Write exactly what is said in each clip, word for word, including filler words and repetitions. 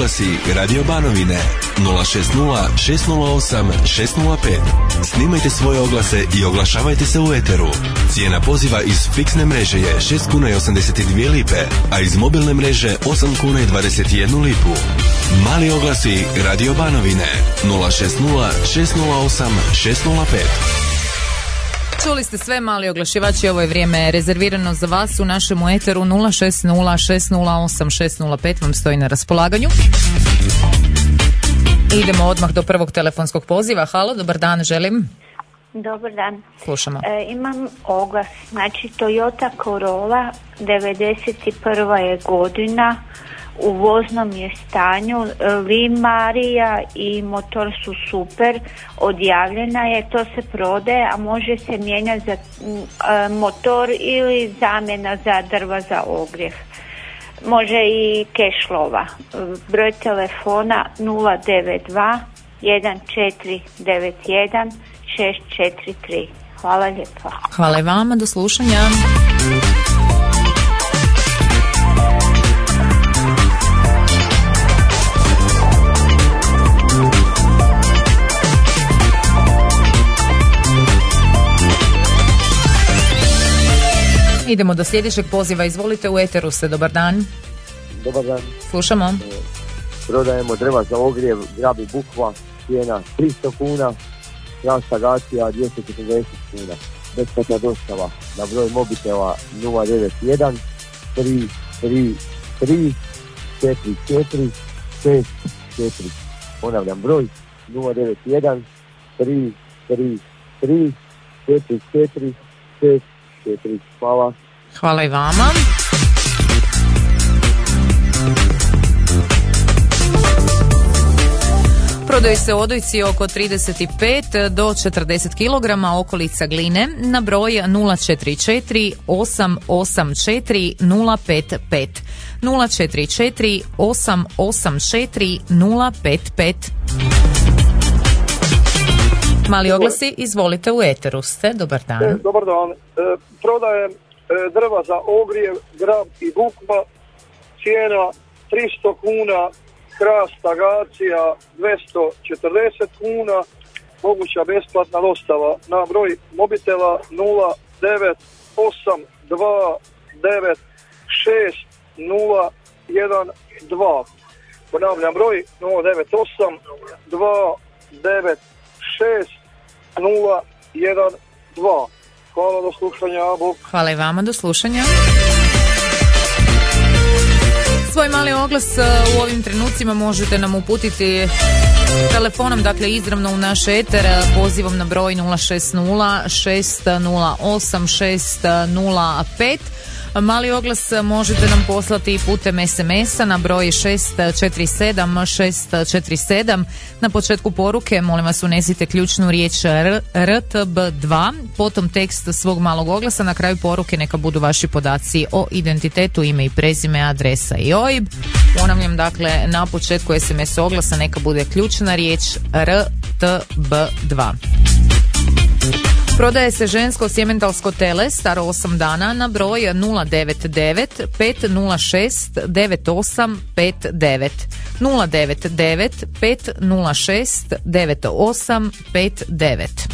oglasi Radio Banovine nula šest nula šest nula osam šest nula pet. Snimajte svoje oglase i oglašavajte se u eteru. Cijena poziva iz fiksne mreže je šest kuna i osamdeset dvije lipe, a iz mobilne mreže osam kuna i dvadeset jednu lipu. Mali oglasi Radio Banovine nula šest nula šest nula osam šest nula pet. Čuli ste sve, mali oglašivači, ovo je vrijeme rezervirano za vas u našem eteru. Nula šest nula šest nula osam šest nula pet vam stoji na raspolaganju. Idemo odmah do prvog telefonskog poziva. Halo, dobar dan, želim. Dobar dan. Slušamo. E, imam oglas, znači Toyota Corolla, devedeset prva je godina, u voznom je stanju, limarija i motor su super, odjavljena je, to se prodaje, a može se mijenjati za a, motor ili zamjena za drva za ogrjev. Može i kešlova. Broj telefona nula devet dva jedan četiri devet jedan šest četiri tri. Hvala lijepo. Hvala i vama, do slušanja. Idemo do sljedećeg poziva. Izvolite, u eteru ste. Dobar dan. Dobar dan. Slušamo. Prodajemo drva za ogrjev, grab i bukva, cijena tristo kuna, transtagacija dvjesto četrdeset kuna. Besplatna dostava na broj mobitela nula devet jedan tri tri tri četiri četiri šest četiri. Ponavljam broj nula devet jedan tri tri tri četiri četiri šest četiri. Hvala. Hvala i vama. Prodaju se odojci oko trideset pet do četrdeset kilograma, okolica Gline, na broj nula četiri četiri osam osam četiri nula pet pet. nula četiri četiri osam osam četiri nula pet pet. Mali oglasi, izvolite, u eteru ste. Dobar dan. E, dobar dan. E, prodajem e, drva za ogrjev, grab i bukva, cijena tristo kuna, hrast, agacija dvjesto četrdeset kuna, moguća besplatna dostava na broj mobitela nula devet osam dva devet šest nula jedan dva. Ponavljam broj nula devet osam dva devet šest nula jedan dva. Hvala, do slušanja. Bog. Hvala i vama, do slušanja. Svoj mali oglas u ovim trenucima možete nam uputiti telefonom, dakle izravno u naš eter, pozivom na broj nula šest nula šest nula osam šest nula pet. Mali oglas možete nam poslati i putem es em esa na broj šest četiri sedam šest četiri sedam. Na početku poruke molim vas unesite ključnu riječ R T B dva, potom tekst svog malog oglasa, na kraju poruke neka budu vaši podaci o identitetu, ime i prezime, adresa i O I B. Ponavljam, dakle, na početku es em es oglasa neka bude ključna riječ R T B dva. Prodaje se žensko sjementalsko tele staro osam dana na broj nula devet devet pet nula šest devet osam pet devet. nula devet devet pet nula šest devet osam pet devet.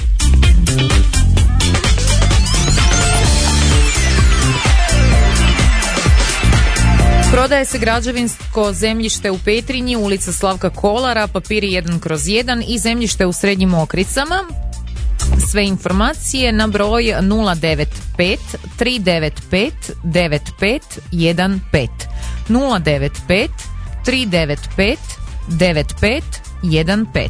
Prodaje se građevinsko zemljište u Petrinji, ulica Slavka Kolara, papiri jedan kroz jedan i zemljište u Srednjim Mokricama. Sve informacije na broj nula devet pet tri devet pet devet pet jedan pet. nula devet pet tri devet pet devet pet jedan pet.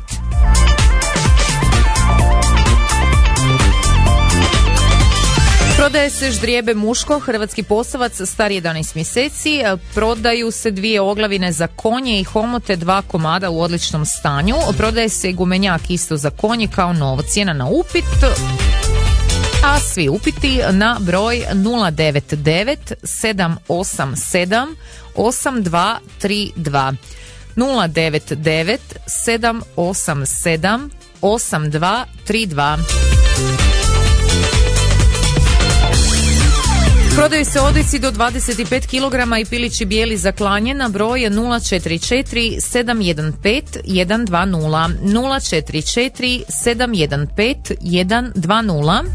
Prodaje se ždrijebe muško, hrvatski posavac, star jedanaest mjeseci. Prodaju se dvije oglavine za konje i homote, dva komada u odličnom stanju. Prodaje se gumenjak isto za konje kao novo. Cijena na upit, a svi upiti na broj nula devet devet sedam osam sedam osam dva tri dva. nula devet devet sedam osam sedam osam dva tri dva. Prodaju se odojci do dvadeset pet kilograma i pilići bijeli za klanje na broj nula četiri četiri sedam jedan pet jedan dva nula nula četiri četiri sedam jedan pet jedan dva nula.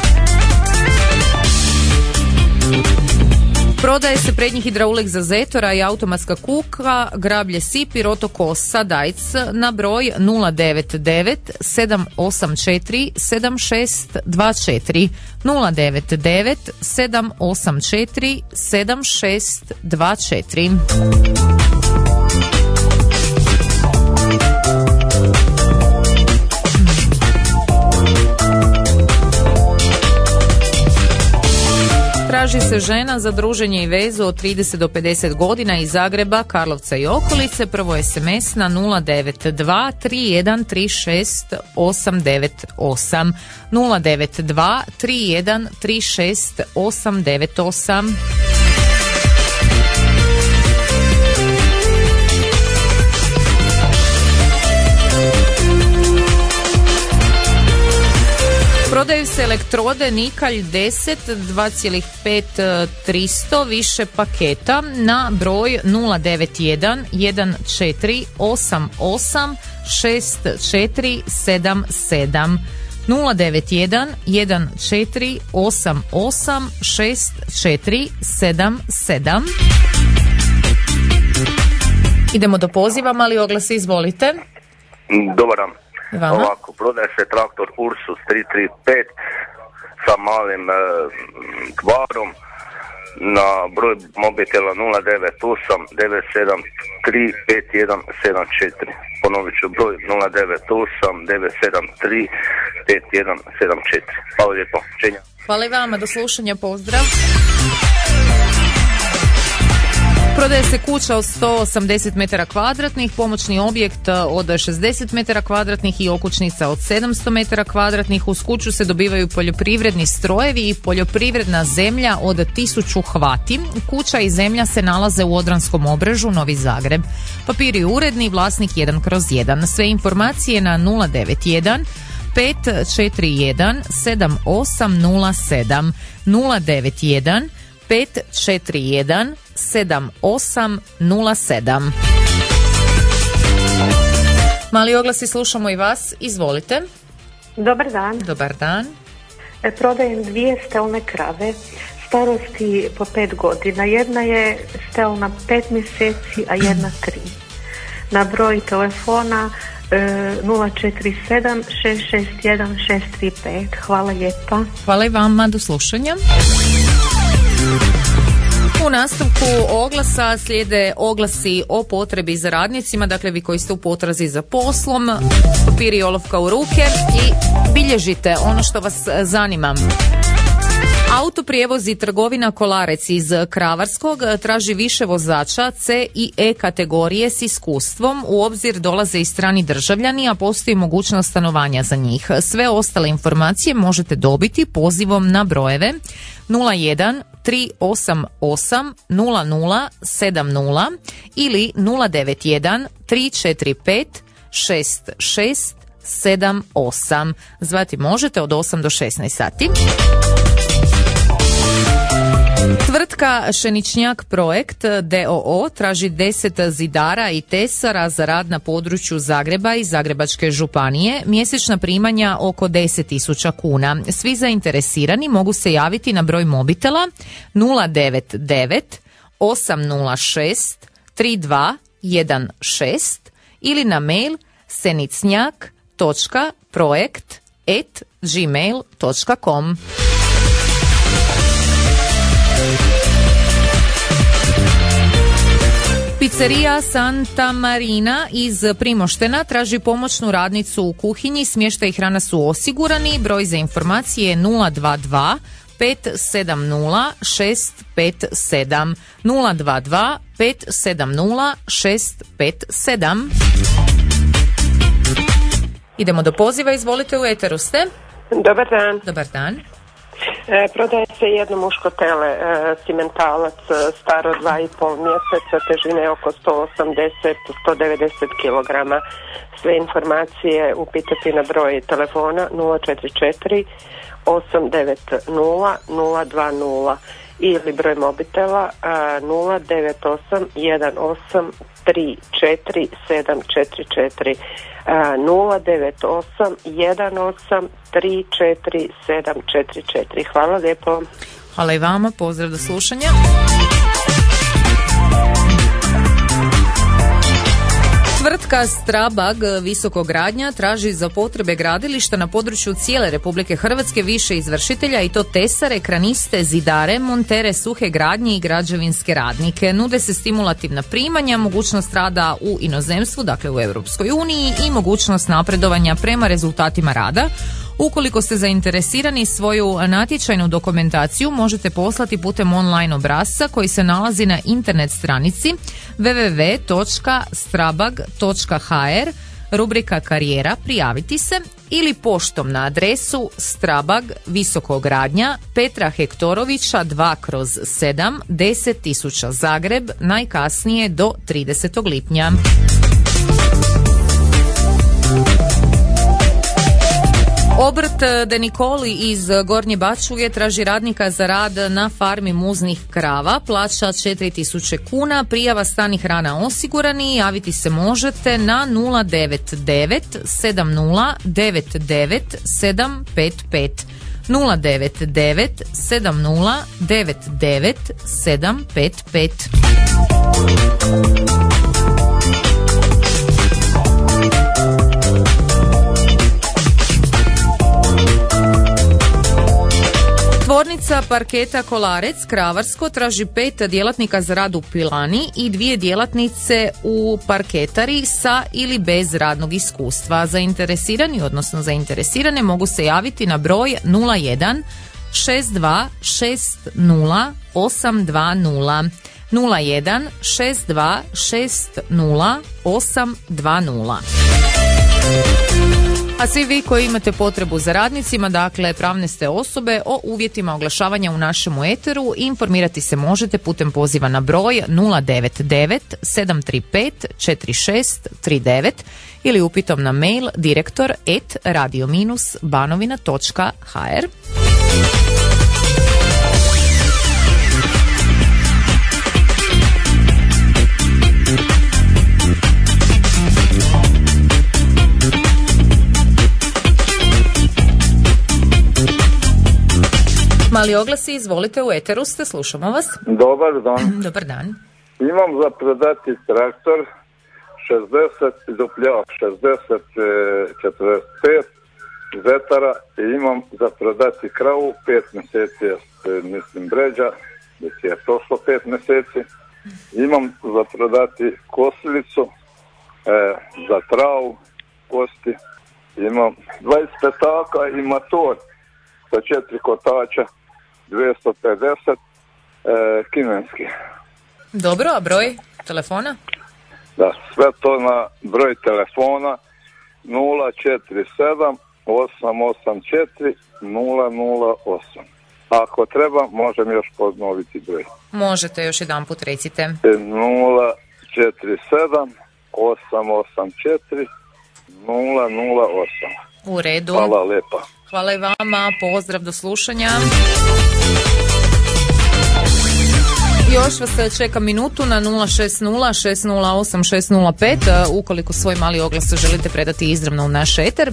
Prodaje se prednji hidraulik za zetora i automatska kuka, grablje sipi, rotokosa, dajc na broj nula devet devet sedam osam četiri sedam šest dva četiri nula devet devet sedam osam četiri sedam šest dva četiri. Traži se žena za druženje i vezu od trideset do pedeset godina iz Zagreba, Karlovca i okolice. Prvo es em es na nula devet dva tri jedan tri šest osam devet osam nula devet dva tri jedan tri šest osam devet osam. Prodaju se elektrode Nikalj deset dva zarez pet tristo više paketa na broj nula devet jedan jedan četiri osam osam šest četiri sedam sedam nula devet jedan jedan četiri osam osam šest četiri sedam sedam. Idemo do poziva, mali oglas, izvolite. Dobar dan. Vama. Ovako, prodaje se traktor Ursus tri tri pet sa malim e, kvarom na broj mobitela nula devet osam devet sedam tri pet jedan sedam četiri. Ponovit ću broj nula devet osam devet sedam tri pet jedan sedam četiri. Hvala lijepo. Čenja. Hvala i vama, do slušanja, pozdrav. Prodaje se kuća od sto osamdeset metara kvadratnih, pomoćni objekt od šezdeset metara kvadratnih i okućnica od sedamsto metara kvadratnih. Uz kuću se dobivaju poljoprivredni strojevi i poljoprivredna zemlja od tisuću hvati. Kuća i zemlja se nalaze u Odranskom obrežu, Novi Zagreb. Papiri uredni, vlasnik jedan kroz jedan. Sve informacije na nula devet jedan pet četiri jedan sedam osam nula sedam nula devet jedan pet četiri jedan sedam osam nula sedam. Mali oglasi, slušamo i vas, izvolite. Dobar dan. Dobar dan. E, prodajem dvije stelne krave starosti po pet godina. Jedna je stelna pet mjeseci, a jedna tri. Na broj telefona e, nula četiri sedam šest šest jedan šest tri pet. Hvala lijepa. Hvala i vama, do slušanja. U nastavku oglasa slijede oglasi o potrebi za radnicima, dakle vi koji ste u potrazi za poslom, papir i olovka u ruke i bilježite ono što vas zanima. Autoprijevoz i trgovina Kolarec iz Kravarskog traži više vozača C i E kategorije s iskustvom. U obzir dolaze i strani državljani, a postoji mogućnost stanovanja za njih. Sve ostale informacije možete dobiti pozivom na brojeve nula jedan tri osam osam nula nula sedam nula ili nula devet jedan tri četiri pet šest šest sedam osam. Zvati možete od osam do šesnaest sati. Tvrtka Šeničnjak Projekt d o o traži deset zidara i tesara za rad na području Zagreba i Zagrebačke županije, mjesečna primanja oko deset tisuća kuna. Svi zainteresirani mogu se javiti na broj mobitela nula devet devet osam nula šest tri dva jedan šest ili na mail senicnjak točka projekt at gmail točka com. Pizzerija Santa Marina iz Primoštena traži pomoćnu radnicu u kuhinji, smještaj i hrana su osigurani, broj za informacije nula dva dva pet sedam nula šest pet sedam nula dva dva pet sedam nula šest pet sedam. Idemo do poziva, izvolite, u eteru ste. Dobar dan. Dobar dan. E, prodaje se jedno muško tele, e, cimentalac, staro dva i pol mjeseca, težine oko sto osamdeset do sto devedeset kilograma. Sve informacije upitati na broj telefona nula četiri četiri osam devet nula nula dva nula ili broj mobitela nula devet osam jedan osam tri četiri sedam četiri četiri. nula devet osam jedan osam tri četiri sedam četiri četiri. Hvala lijepo. Hvala i vama, pozdrav do slušanja. Tvrtka Strabag Visokogradnja traži za potrebe gradilišta na području cijele Republike Hrvatske više izvršitelja i to tesare, kraniste, zidare, montere suhe gradnje i građevinske radnike. Nude se stimulativna primanja, mogućnost rada u inozemstvu, dakle u Europskoj uniji, i mogućnost napredovanja prema rezultatima rada. Ukoliko ste zainteresirani, svoju natječajnu dokumentaciju možete poslati putem online obrasca koji se nalazi na internet stranici w w w točka strabag točka h r, rubrika karijera, prijaviti se, ili poštom na adresu Strabag Visokogradnja Petra Hektorovića dva kroz sedam, deset tisuća Zagreb, najkasnije do tridesetog lipnja. Obrt De Nikoli iz Gornje Bačuge traži radnika za rad na farmi muznih krava, plaća četiri tisuće kuna, prijava stanih hrana osigurani, javiti se možete na nula devet devet sedam nula devet devet sedam pet pet. nula devet devet sedam nula devet devet sedam pet pet. Tvornica parketa Kolarec Kravarsko traži pet djelatnika za rad u pilani i dvije djelatnice u parketari sa ili bez radnog iskustva. Zainteresirani, odnosno zainteresirane, mogu se javiti na broj nula jedan šest dva šest nula osam dva nula. nula jedan šest dva šest nula osam dva nula. A svi vi koji imate potrebu za radnicima, dakle pravne ste osobe, o uvjetima oglašavanja u našemu eteru, informirati se možete putem poziva na broj nula devet devet sedam tri pet četiri šest tri devet ili upitom na mail direktor at radio banovina točka h r. Mali oglasi, izvolite, u eteru ste, slušamo vas. Dobar dan. Dobar dan. Imam za prodati traktor šezdeset dupljak, šezdeset četrdeset pet zetara i imam za prodati kravu pet mjeseci, mislim bređa, već je prošlo pet mjeseci. Imam za prodati kosilicu, e, za travu, kosti. Imam dvadeset petaka i motor sa četiri kotača, dvjesto pedeset, e, kinenski. Dobro, a broj telefona? Da, sve to na broj telefona nula četiri sedam osam osam četiri nula nula osam. Ako treba, možem još ponoviti broj. Možete, još jedan put recite. nula četiri sedam osam osam četiri nula nula osam. U redu. Hvala lijepa. Hvala i vama, pozdrav, do slušanja. Još vas čeka minutu na nula šest nula šest nula osam šest nula pet ukoliko svoj mali oglas želite predati izravno u naš eter.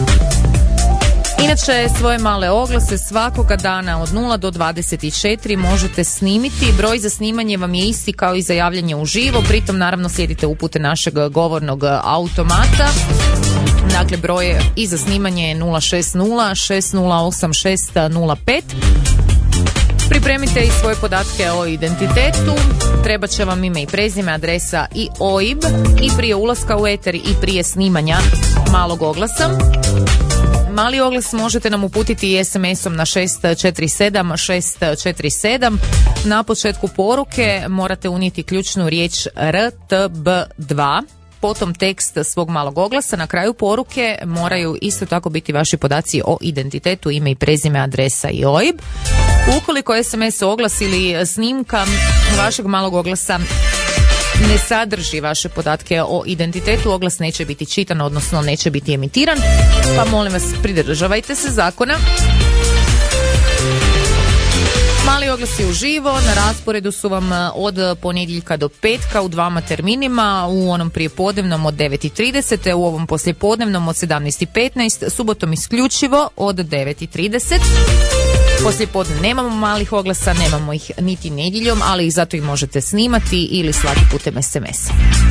Inače, svoje male oglase svakoga dana od nula do dvadeset četiri možete snimiti. Broj za snimanje vam je isti kao i za javljanje uživo, pritom naravno slijedite upute našeg govornog automata. Dakle, broj i za snimanje je nula šest nula šest nula osam šest nula pet. Pripremite i svoje podatke o identitetu, treba će vam ime i prezime, adresa i O I B i prije ulaska u eter i prije snimanja malog oglasa. Mali oglas možete nam uputiti i es em esom na šest četiri sedam šest četiri sedam. Na početku poruke morate unijeti ključnu riječ R T B dva. Potom tekst svog malog oglasa. Na kraju poruke moraju isto tako biti vaši podaci o identitetu, ime i prezime, adresa i O I B. Ukoliko es em es oglas ili snimka vašeg malog oglasa ne sadrži vaše podatke o identitetu, oglas neće biti čitan, odnosno neće biti emitiran, pa molim vas, pridržavajte se zakona. Mali oglasi uživo na rasporedu su vam od ponedjeljka do petka u dvama terminima, u onom prijepodnevnom od devet i trideset, u ovom poslijepodnevnom od sedamnaest i petnaest, subotom isključivo od devet i trideset. Poslijepodne nemamo malih oglasa, nemamo ih niti nedjeljom, ali zato ih možete snimati ili slati putem es em es.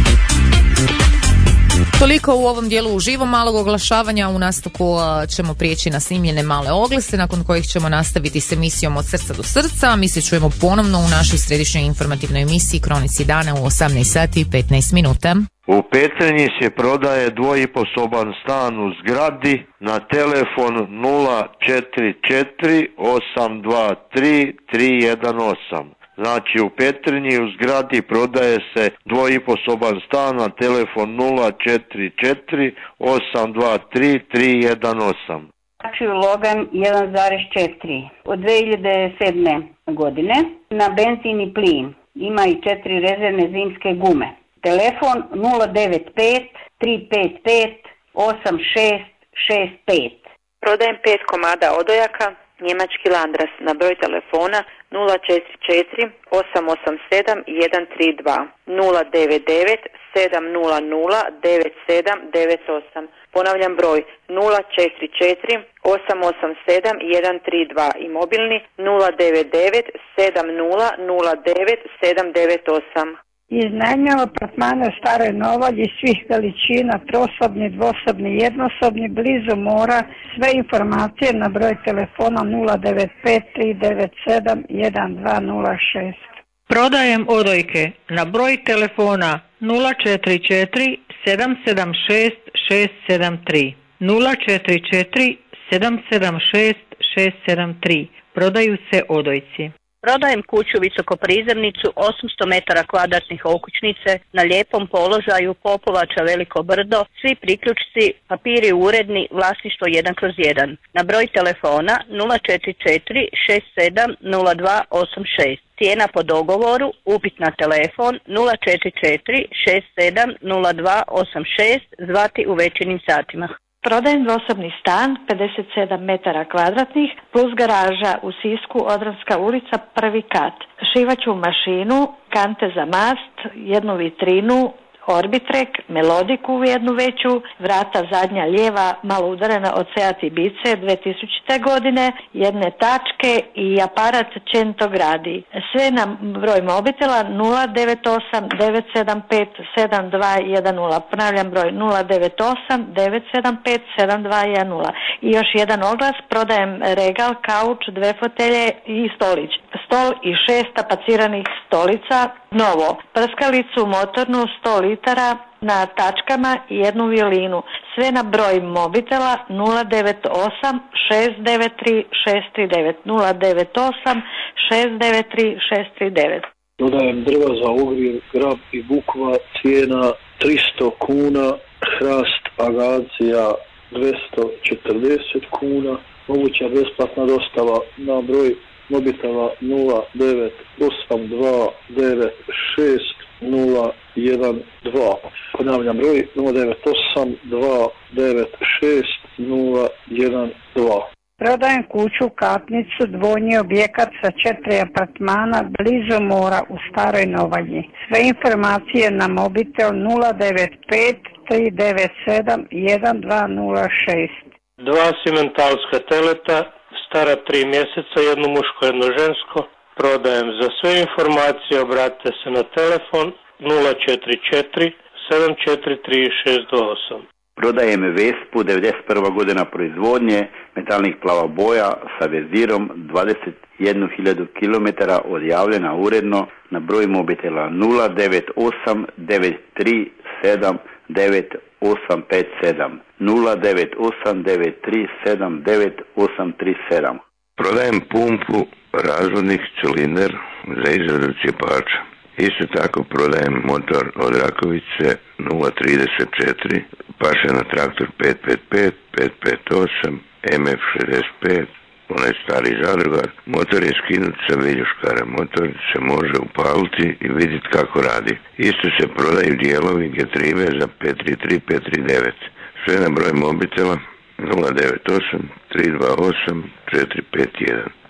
Toliko u ovom dijelu uživo malog oglašavanja. U nastavku ćemo prijeći na snimljene male oglase, nakon kojih ćemo nastaviti s emisijom Od srca do srca. Mi se čujemo ponovno u našoj središnjoj informativnoj emisiji Kronici dana u osamnaest sati i petnaest minuta. U Petrinji se prodaje dvojiposoban stan u zgradi na telefon nula četiri četiri osam dva tri tri jedan osam. Znači u Petrinji u zgradi prodaje se dvojiposoban stan na telefon nula četiri četiri osam dva tri tri jedan osam. Znači Logan jedan zarez četiri od dvije hiljade sedme godine na benzin i plin. Ima i četiri rezervne zimske gume. Telefon nula devet pet tri pet pet osam šest šest pet. Prodajem pet komada odojaka, njemački Landras na broj telefona nula četiri četiri osam osam sedam jedan tri dva nula devet devet sedam nula nula devet sedam devet osam. Ponavljam broj nula četiri četiri osam osam sedam jedan tri dva i mobilni nula devet devet sedam nula nula devet sedam devet osam. Iznajmljamo apartmane u Staroj Novalji svih veličina, trosobni, dvosobni, jednosobni, blizu mora. Sve informacije na broj telefona nula devet pet tri devet sedam jedan dva nula šest. Prodajem odojke na broj telefona nula četiri četiri sedam sedam šest šest sedam tri nula četiri četiri sedam sedam šest šest sedam tri. Prodaju se odojci. Prodajem kuću visokoprizemnicu osamsto metara kvadratnih okućnice na lijepom položaju, Popovača Veliko Brdo, svi priključci, papiri uredni, vlasništvo jedan kroz jedan. Na broj telefona nula četiri četiri šest sedam nula dva osam šest. Cijena po dogovoru, upit na telefon nula četiri četiri šest sedam nula dva osam šest, zvati u večernjim satima. Prodajem dvosobni stan, pedeset sedam metara kvadratnih, plus garaža u Sisku, Odranska ulica, prvi kat. Šivaću mašinu, kante za mast, jednu vitrinu, Orbitrek, Melodiku jednu veću, vrata zadnja lijeva, malo udarena od Seat Ibize dvije tisućite godine, jedne tačke i aparat Cento gradi. Sve na broj mobitela nula devet osam devet sedam pet sedam dva jedan nula. Ponavljam broj nula devet osam devet sedam pet sedam dva jedan nula. I još jedan oglas, prodajem regal, kauč, dve fotelje i stolić. Stol i šest tapaciranih stolica, novo. Prskalicu motornu sto litara na tačkama i jednu violinu. Sve na broj mobitela nula devet osam šest devet tri šest tri devet nula devet osam šest devet tri šest tri devet. Prodajem drva za ogrjev, grab i bukva, cijena tristo kuna, hrast agacija dvjesto četrdeset kuna, moguća besplatna dostava na broj mobitela nula devet osam dva devet šest nula jedan dva. Ponavljam broj nula devet osam dva devet šest nula jedan dva. Prodajem kuću Kapnicu, dvojni objekat sa četiri apartmana blizu mora u Staroj Novalji. Sve informacije na mobitel nula devet pet tri devet sedam jedan dva nula šest. Dva simentalska teleta, stara tri mjeseca, jedno muško, jedno žensko. Prodajem. Za sve informacije obratite se na telefon nula četiri četiri sedam četiri tri šest osam. Prodajem Vespu, devedeset prva godina proizvodnje, metalnih plava boja sa vezirom, dvadeset jednu hiljadu kilometara, odjavljena uredno na broj mobitela nula devet osam devet tri sedam devet osam pet sedam nula devet osam devet tri sedam devet osam tri sedam. Prodajem pumpu, razvodnik, cilindar za izradu cijepača. Isto tako prodajem motor od Rakovice nula trideset četiri, paše na traktor pet pet pet, pet pet osam, em ef šezdeset pet, onaj stari zadrugar. Motor je skinut sa viljuškara, motor se može upaliti i vidjeti kako radi. Isto se prodaju dijelovi getrive za pet tri tri pet tri devet. Sve na broj mobitela nula devet osam tri dva osam četiri pet jedan.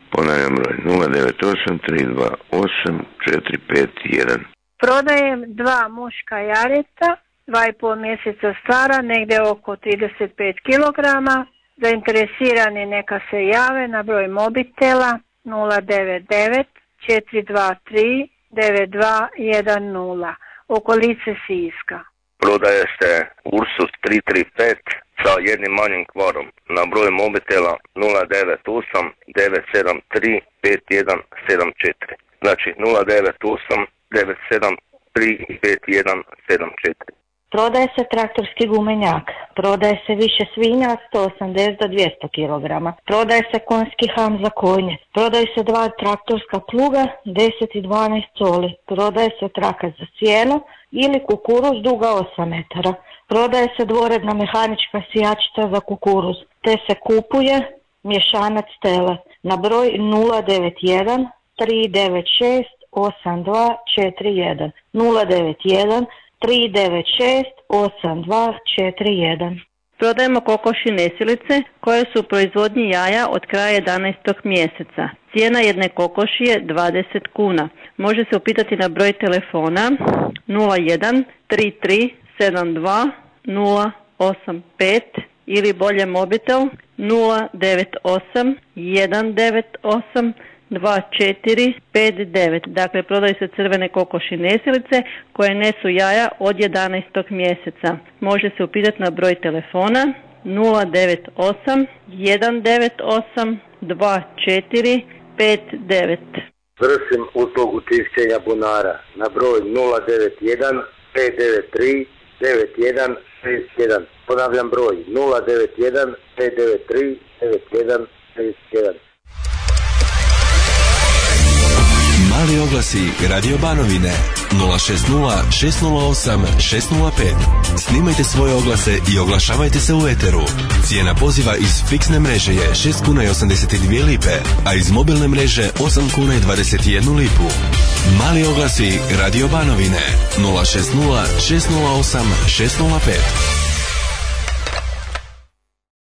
Ponavljam broj nula devet osam tri dva osam četiri pet jedan. Prodajem dva muška jareta, dva i pol mjeseca stara, negdje oko trideset pet kilograma. Zainteresirani neka se jave na broj mobitela nula devet devet četiri dva tri devet dva jedan nula, okolice Siska. Prodaje se Ursus tri tri pet sa jednim manjim kvarom na broj mobitela nula devet osam devet sedam tri pet jedan sedam četiri. Znači nula devet osam devet sedam tri pet jedan sedam četiri. Prodaje se traktorski gumenjak, prodaje se više svinja od sto osamdeset do dvjesto kilograma, prodaje se konjski ham za konje, prodaje se dva traktorska pluga deset i dvanaest coli, prodaje se traka za sjeno ili kukuruz duga osam metara, prodaje se dvoredna mehanička sijačica za kukuruz, te se kupuje mješanac tele na broj nula devet jedan tri devet šest osam dva četiri jedan, nula devet jedan tri devet šest osam dva četiri jedan. Prodajemo kokoši nesilice koje su u proizvodnji jaja od kraja jedanaestog mjeseca. Cijena jedne kokoši je dvadeset kuna. Može se upitati na broj telefona nula jedan tri tri sedam dva nula osam pet ili bolje mobitel nula devet osam jedan devet osam dva četiri pet devet. Dakle, prodaju se crvene kokoši nesilice koje nesu jaja od jedanaestog mjeseca. Može se upitati na broj telefona nula devet osam jedan devet osam dva četiri pet devet. Vršim uslugu čišćenja bunara na broj nula devet jedan pet devet tri devet jedan šest jedan. Ponavljam broj nula devet jedan pet devet tri devet jedan šest jedan. Mali oglasi Radio Banovine nula šest nula šest nula osam šest nula pet. Snimajte svoje oglase i oglašavajte se u eteru. Cijena poziva iz fiksne mreže je šest kuna i osamdeset dvije lipe, a iz mobilne mreže osam kuna i dvadeset jednu lipu. Mali oglasi Radio Banovine nula šest nula šest nula osam šest nula pet.